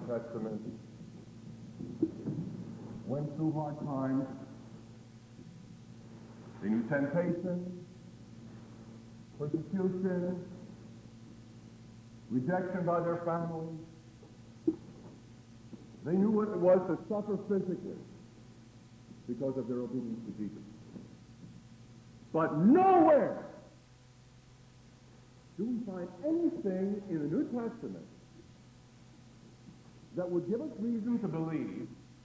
Testament went through hard times. They knew temptation, persecution, rejection by their families. They knew what it was to suffer physically because of their obedience to Jesus. But nowhere do we find anything in the New Testament that would give us reason to believe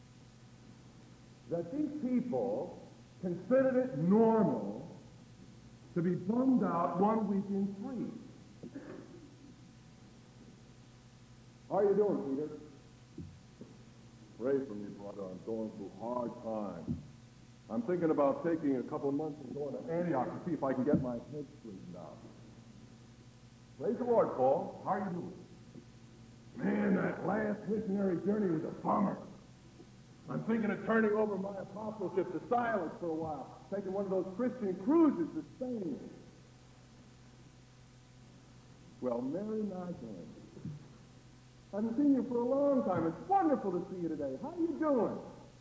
that these people considered it normal to be bummed out 1 week in 3. How are you doing, Peter? Pray for me, brother. I'm going through hard times. I'm thinking about taking a couple of months and going to Antioch to see if I can get my head straightened out. Praise the Lord, Paul. How are you doing? Man, that last missionary journey was a bummer. I'm thinking of turning over my apostleship to Silas for a while, taking one of those Christian cruises to Spain. Well, Mary Magdalene, I haven't seen you for a long time. It's wonderful to see you today. How are you doing?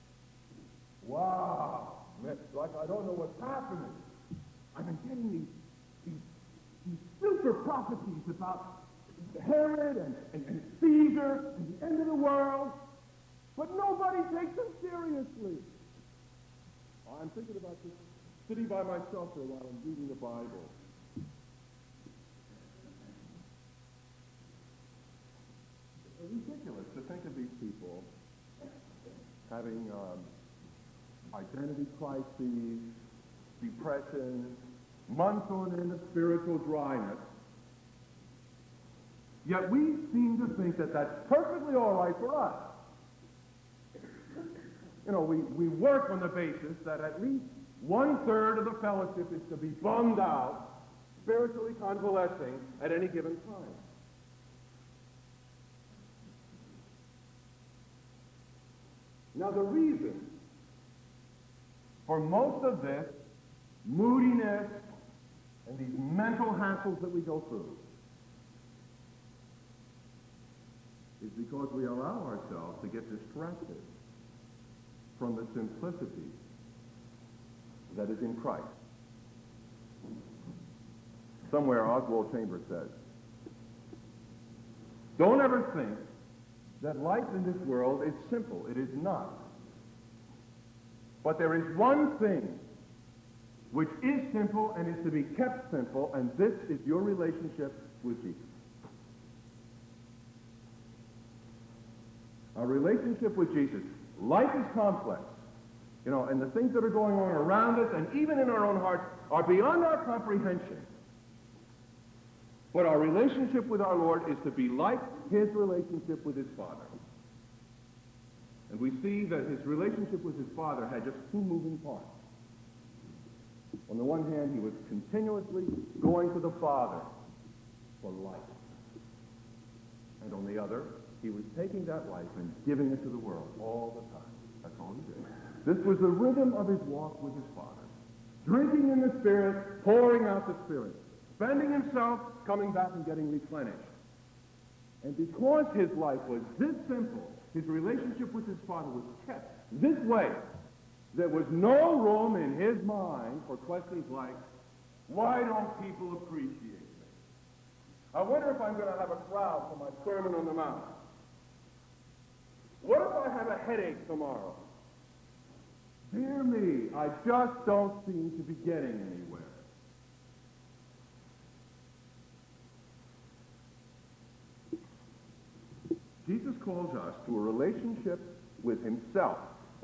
Wow. It's like I don't know what's happening. I've been getting these super prophecies about Herod and Caesar and the end of the world, but nobody takes them seriously. I'm thinking about just sitting by myself for a while and reading the Bible. It's ridiculous to think of these people having identity crises, depression, months on end of spiritual dryness. Yet we seem to think that that's perfectly all right for us. You know, we work on the basis that at least 1/3 of the fellowship is to be bummed out, spiritually convalescing at any given time. Now the reason for most of this moodiness and these mental hassles that we go through is because we allow ourselves to get distracted from the simplicity that is in Christ. Somewhere Oswald Chambers says, don't ever think that life in this world is simple. It is not. But there is one thing which is simple and is to be kept simple, and this is your relationship with Jesus. Our relationship with Jesus. Life is complex, you know, and the things that are going on around us and even in our own hearts are beyond our comprehension. But our relationship with our Lord is to be like his relationship with his Father. And we see that his relationship with his Father had just two moving parts. On the one hand, he was continuously going to the Father for life. And on the other, he was taking that life and giving it to the world all the time. That's all he did. This was the rhythm of his walk with his Father. Drinking in the Spirit, pouring out the Spirit. Spending himself, coming back and getting replenished. And because his life was this simple, his relationship with his Father was kept this way, there was no room in his mind for questions like, why don't people appreciate me? I wonder if I'm going to have a crowd for my Sermon on the Mount. What if I have a headache tomorrow? Dear me, I just don't seem to be getting anywhere. Jesus calls us to a relationship with himself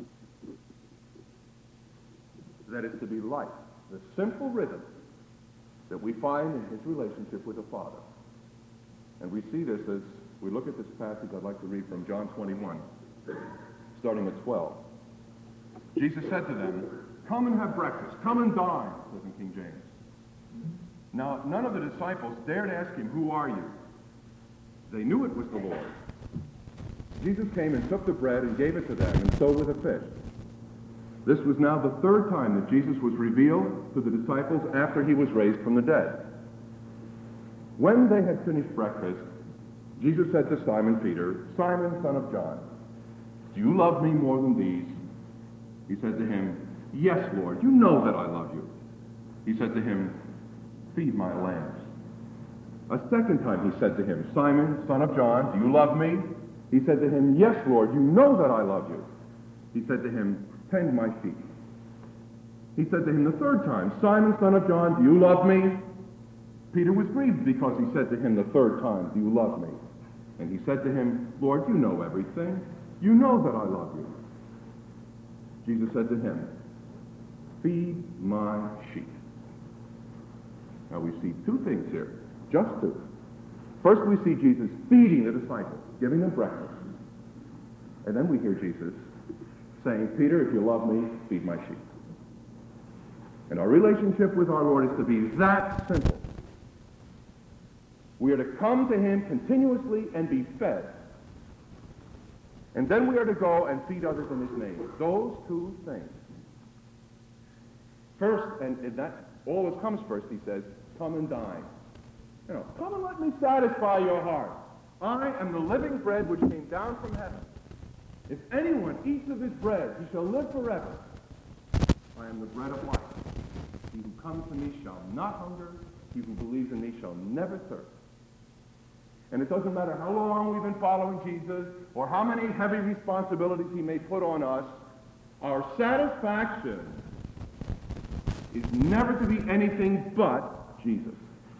that is to be like the simple rhythm that we find in his relationship with the Father. And we see this as we look at this passage. I'd like to read from John 21, starting at 12. Jesus said to them, come and have breakfast. Come and dine, says in King James. Now, none of the disciples dared ask him, who are you? They knew it was the Lord. Jesus came and took the bread and gave it to them, and so with a fish. This was now the third time that Jesus was revealed to the disciples after he was raised from the dead. When they had finished breakfast, Jesus said to Simon Peter, "Simon, son of John, do you love me more than these?" He said to him, "Yes, Lord, you know that I love you." He said to him, "Feed my lambs." A second time he said to him, "Simon, son of John, do you love me?" He said to him, "Yes, Lord, you know that I love you." He said to him, "Tend my sheep." He said to him the third time, "Simon, son of John, do you love me?" Peter was grieved because he said to him the third time, "Do you love me?" And he said to him, "Lord, you know everything. You know that I love you." Jesus said to him, "Feed my sheep." Now we see two things here, just two. First we see Jesus feeding the disciples, giving them breakfast. And then we hear Jesus saying, "Peter, if you love me, feed my sheep." And our relationship with our Lord is to be that simple. We are to come to him continuously and be fed. And then we are to go and feed others in his name. Those two things. First, and that always comes first, he says, come and dine. Come and let me satisfy your heart. I am the living bread which came down from heaven. If anyone eats of this bread, he shall live forever. I am the bread of life. He who comes to me shall not hunger. He who believes in me shall never thirst. And it doesn't matter how long we've been following Jesus or how many heavy responsibilities he may put on us, our satisfaction is never to be anything but Jesus.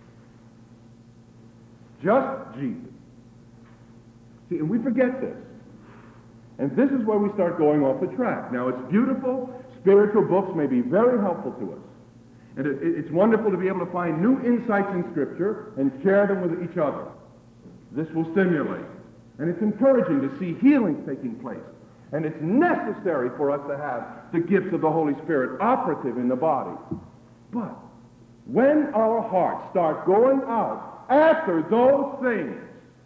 Just Jesus. See, and we forget this. And this is where we start going off the track. Now, it's beautiful. Spiritual books may be very helpful to us. And it's wonderful to be able to find new insights in Scripture and share them with each other. This will stimulate. And it's encouraging to see healings taking place. And it's necessary for us to have the gifts of the Holy Spirit operative in the body. But when our hearts start going out after those things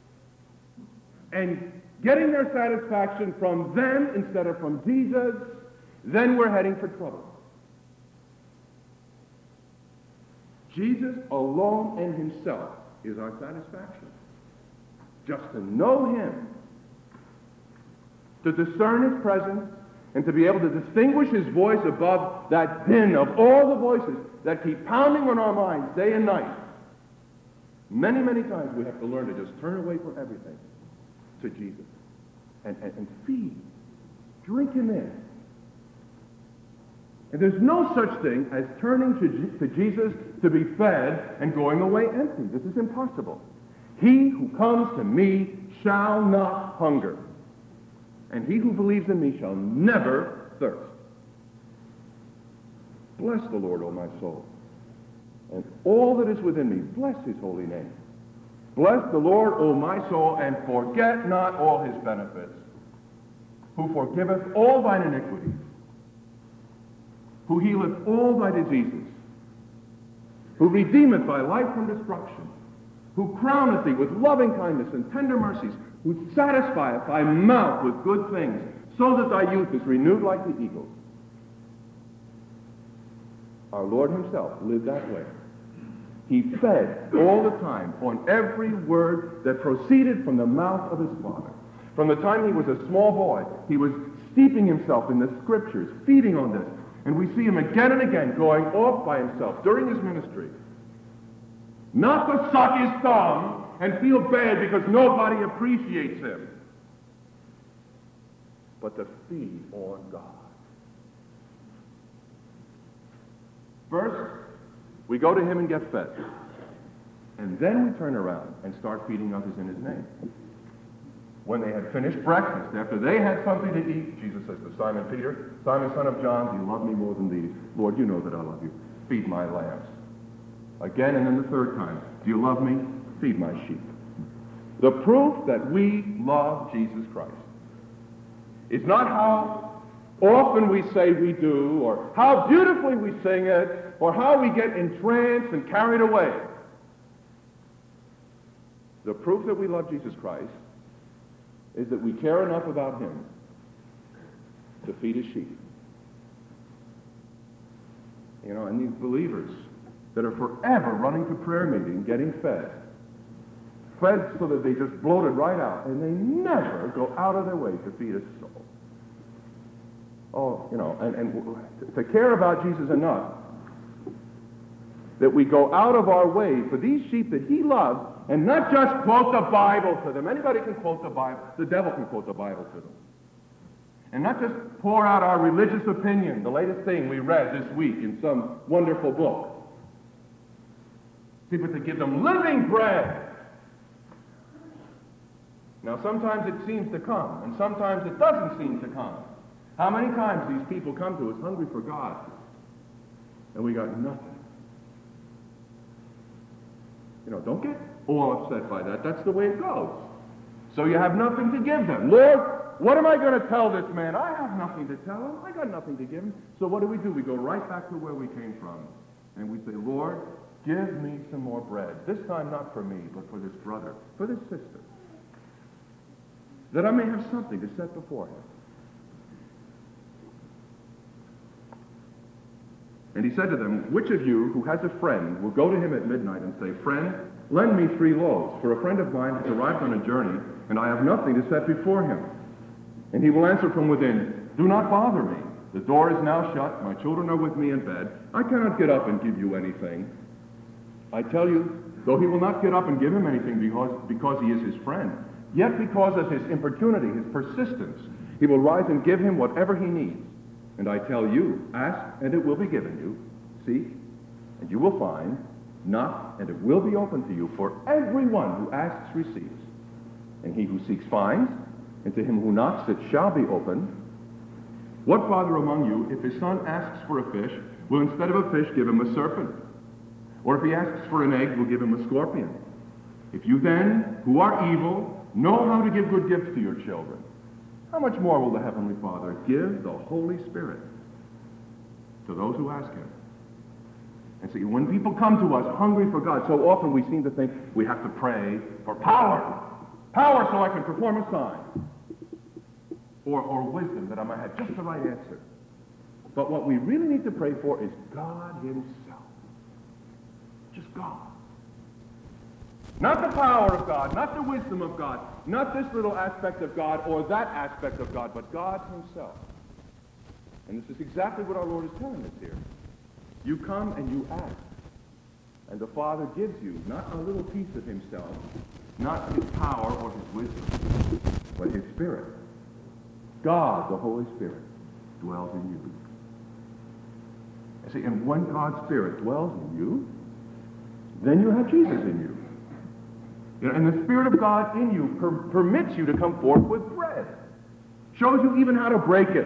and getting their satisfaction from them instead of from Jesus, then we're heading for trouble. Jesus alone and himself is our satisfaction. Just to know him, to discern his presence, and to be able to distinguish his voice above that din of all the voices that keep pounding on our minds day and night. Many, many times we have to learn to just turn away from everything to Jesus and feed, drink him in. And there's no such thing as turning to Jesus to be fed and going away empty. This is impossible. He who comes to me shall not hunger, and he who believes in me shall never thirst. Bless the Lord, O my soul, and all that is within me. Bless his holy name. Bless the Lord, O my soul, and forget not all his benefits, who forgiveth all thine iniquities, who healeth all thy diseases, who redeemeth thy life from destruction, who crowneth thee with loving kindness and tender mercies, who satisfieth thy mouth with good things, so that thy youth is renewed like the eagles. Our Lord himself lived that way. He fed all the time on every word that proceeded from the mouth of his Father. From the time he was a small boy, he was steeping himself in the Scriptures, feeding on this. And we see him again and again going off by himself during his ministry. Not to suck his thumb and feel bad because nobody appreciates him, but to feed on God. First, we go to him and get fed. And then we turn around and start feeding others in his name. When they had finished breakfast, after they had something to eat, Jesus says to Simon Peter, "Simon, son of John, do you love me more than these?" "Lord, you know that I love you. Feed my lambs." Again, and then the third time, "Do you love me? Feed my sheep." The proof that we love Jesus Christ is not how often we say we do, or how beautifully we sing it, or how we get entranced and carried away. The proof that we love Jesus Christ is that we care enough about him to feed his sheep. And these believers that are forever running to prayer meeting, getting fed, fed so that they just bloated right out, and they never go out of their way to feed a soul. Oh, and to care about Jesus enough that we go out of our way for these sheep that he loves, and not just quote the Bible to them. Anybody can quote the Bible. The devil can quote the Bible to them. And not just pour out our religious opinion, the latest thing we read this week in some wonderful book. See, but to give them living bread. Now, sometimes it seems to come, and sometimes it doesn't seem to come. How many times these people come to us hungry for God, and we got nothing? Don't get all upset by that. That's the way it goes. So you have nothing to give them. Lord, what am I going to tell this man? I have nothing to tell him. I got nothing to give him. So what do? We go right back to where we came from, and we say, Lord, give me some more bread. This time not for me, but for this brother, for this sister, that I may have something to set before him. And he said to them, which of you who has a friend will go to him at midnight and say, friend, lend me 3 loaves, for a friend of mine has arrived on a journey, and I have nothing to set before him. And he will answer from within, do not bother me. The door is now shut, my children are with me in bed. I cannot get up and give you anything. I tell you, though he will not get up and give him anything because he is his friend, yet because of his importunity, his persistence, he will rise and give him whatever he needs. And I tell you, ask, and it will be given you. Seek, and you will find. Knock, and it will be opened to you. For everyone who asks receives. And he who seeks finds, and to him who knocks it shall be opened. What father among you, if his son asks for a fish, will instead of a fish give him a serpent? Or if he asks for an egg, will give him a scorpion? If you then, who are evil, know how to give good gifts to your children, how much more will the Heavenly Father give the Holy Spirit to those who ask him? And see, when people come to us hungry for God, so often we seem to think we have to pray for power. Power so I can perform a sign. Or wisdom that I might have just the right answer. But what we really need to pray for is God himself. Just God. Not the power of God, not the wisdom of God, not this little aspect of God or that aspect of God, but God himself. And this is exactly what our Lord is telling us here. You come and you ask, and the Father gives you not a little piece of himself, not his power or his wisdom, but his Spirit. God, the Holy Spirit, dwells in you. You see, and when God's Spirit dwells in you, then you have Jesus in you. And the Spirit of God in you permits you to come forth with bread. Shows you even how to break it.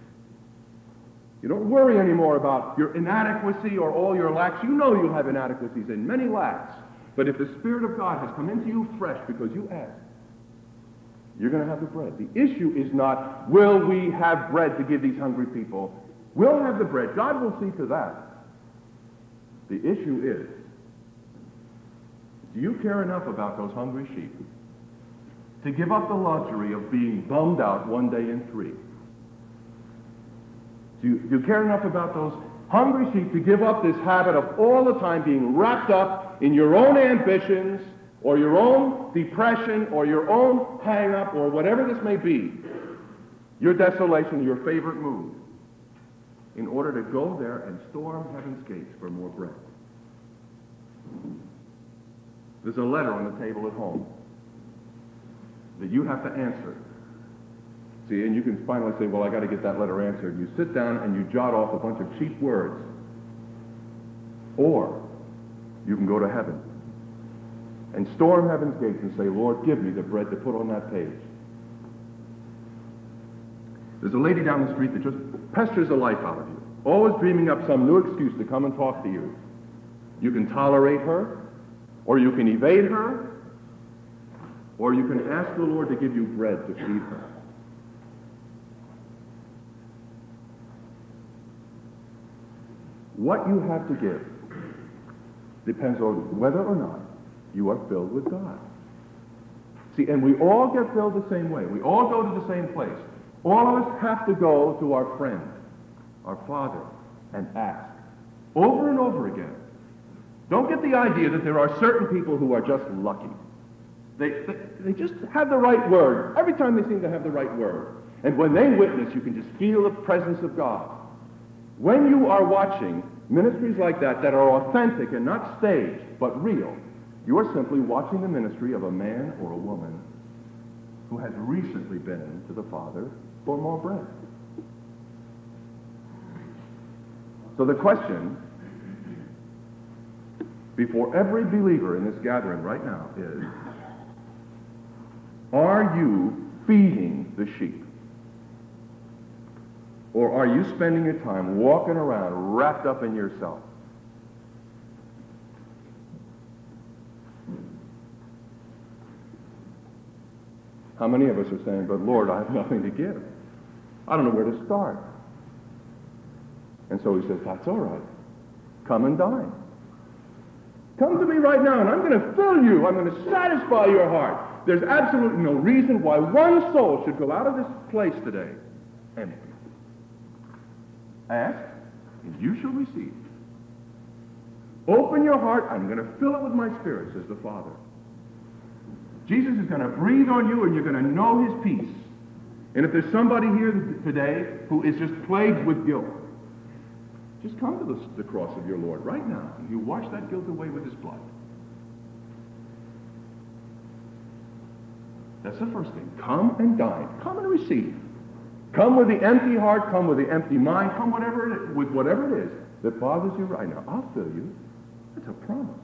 You don't worry anymore about your inadequacy or all your lacks. You know you have inadequacies and many lacks. But if the Spirit of God has come into you fresh because you ask, you're going to have the bread. The issue is not, will we have bread to give these hungry people? We'll have the bread. God will see to that. The issue is, do you care enough about those hungry sheep to give up the luxury of being bummed out one day in 3? Do you care enough about those hungry sheep to give up this habit of all the time being wrapped up in your own ambitions or your own depression or your own hang-up or whatever this may be, your desolation, your favorite mood, in order to go there and storm heaven's gates for more bread? There's a letter on the table at home that you have to answer. See, and you can finally say, well, I got to get that letter answered. You sit down and you jot off a bunch of cheap words. Or you can go to heaven and storm heaven's gates and say, Lord, give me the bread to put on that page. There's a lady down the street that just pesters the life out of you, always dreaming up some new excuse to come and talk to you. You can tolerate her, or you can evade her, or you can ask the Lord to give you bread to feed her. What you have to give depends on whether or not you are filled with God. See, and we all get filled the same way. We all go to the same place. All of us have to go to our friend, our Father, and ask over and over again. Don't get the idea that there are certain people who are just lucky. They just have the right word. Every time they seem to have the right word. And when they witness, you can just feel the presence of God. When you are watching ministries like that are authentic and not staged, but real, you are simply watching the ministry of a man or a woman who has recently been to the Father for more bread. So the question before every believer in this gathering right now is, are you feeding the sheep? Or are you spending your time walking around wrapped up in yourself? How many of us are saying, but Lord, I have nothing to give. I don't know where to start. And so he says, that's all right. Come and dine. Come to me right now, and I'm going to fill you. I'm going to satisfy your heart. There's absolutely no reason why one soul should go out of this place today empty. Ask, and you shall receive. Open your heart. I'm going to fill it with my Spirit, says the Father. Jesus is going to breathe on you, and you're going to know his peace. And if there's somebody here today who is just plagued with guilt, just come to the cross of your Lord right now, and you wash that guilt away with his blood. That's the first thing. Come and dine. Come and receive. Come with the empty heart. Come with the empty mind. Come with whatever it is that bothers you right now. I'll fill you. That's a promise.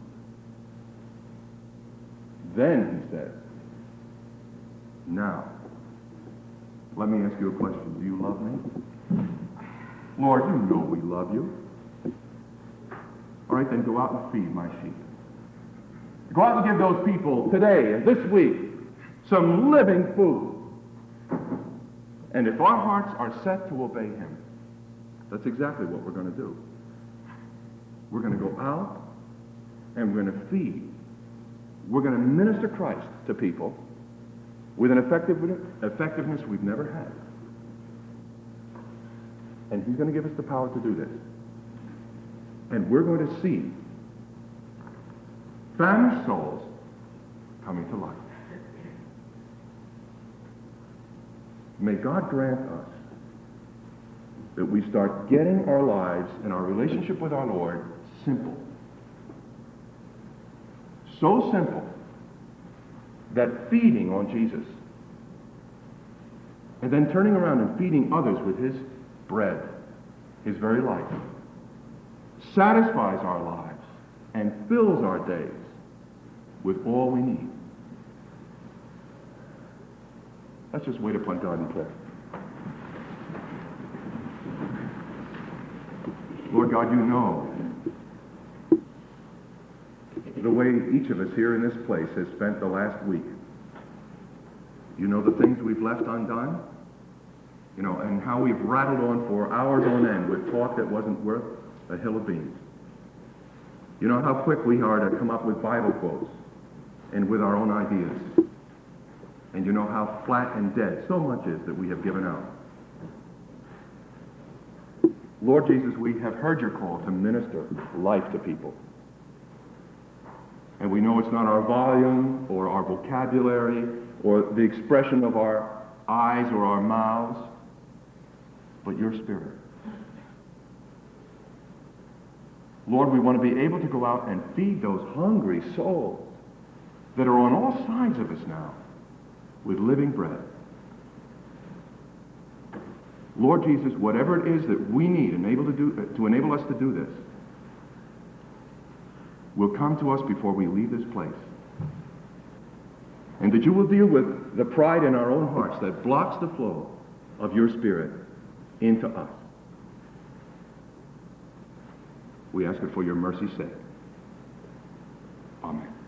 Then he said, now, let me ask you a question. Do you love me? Lord, you know we love you. All right, then go out and feed my sheep. Go out and give those people today and this week some living food. And if our hearts are set to obey him, that's exactly what we're going to do. We're going to go out and we're going to feed. We're going to minister Christ to people with an effectiveness we've never had. And he's going to give us the power to do this. And we're going to see famished souls coming to life. May God grant us that we start getting our lives and our relationship with our Lord simple. So simple that feeding on Jesus and then turning around and feeding others with his bread, his very life, satisfies our lives and fills our days with all we need. Let's just wait upon God in prayer. Lord God, you know the way each of us here in this place has spent the last week. You know the things we've left undone, and how we've rattled on for hours on end with talk that wasn't worth a hill of beans. You know how quick we are to come up with Bible quotes and with our own ideas. And you know how flat and dead so much is that we have given out. Lord Jesus, we have heard your call to minister life to people. And we know it's not our volume or our vocabulary or the expression of our eyes or our mouths, but your Spirit. Lord, we want to be able to go out and feed those hungry souls that are on all sides of us now with living bread. Lord Jesus, whatever it is that we need to enable us to do this, will come to us before we leave this place. And that you will deal with the pride in our own hearts that blocks the flow of your Spirit into us. We ask it for your mercy's sake. Amen.